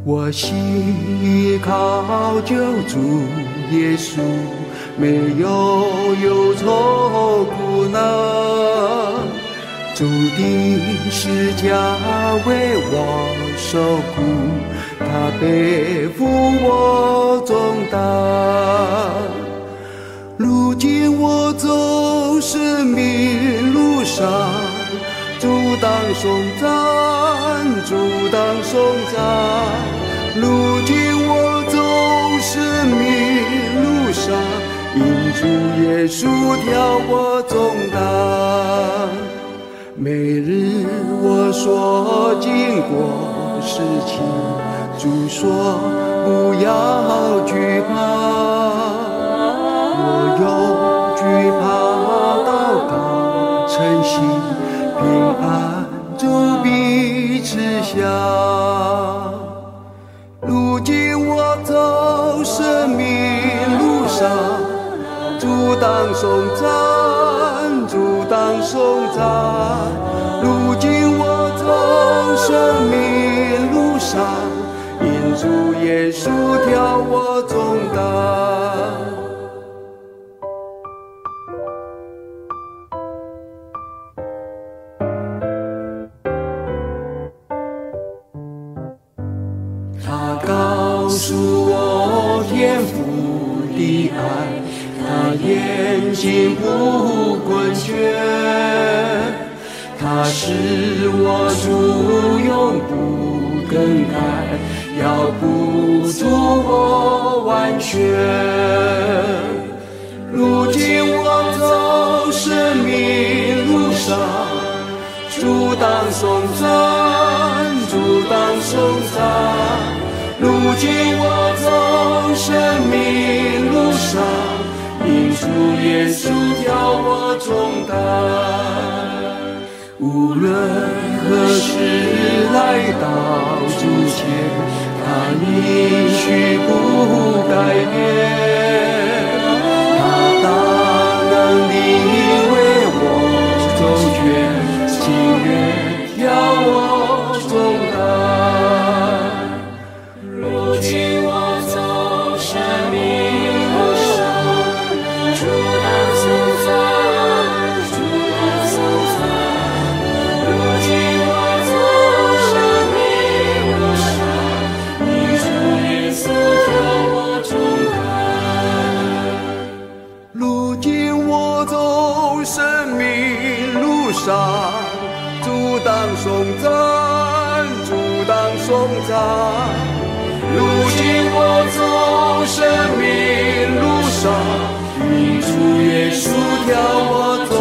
我心依靠救主耶稣，没有忧愁苦难，主的十架为我受苦，他背负我重担。如今我走生命路上，主当颂赞，主当颂赞。如今我走生命路上，因主耶稣挑我重担。每日我所经过事情，主说不要惧怕。我有惧怕祷告诚心，平安主必赐下。如今我走生命路上，主当颂赞，主当颂赞。如今我走生命路上，因主耶稣挑我重担。他告诉我天父的爱，他眼睛不困倦，他使我主永不更改，要补助我完全。如今我走生命路上，主当颂赞，主当颂赞。如今我走生命路上，因主耶稣挑我重担。无论何时来到主前，他应许不改变。他大能力为我周全，情愿挑我重担。如今我走生命路上，主当颂赞，主当颂赞。如今我走生命路上，因主耶稣挑我重担。如今我走生命路上，主当颂赞，主当颂赞。如今我走生命路上，因主耶稣挑我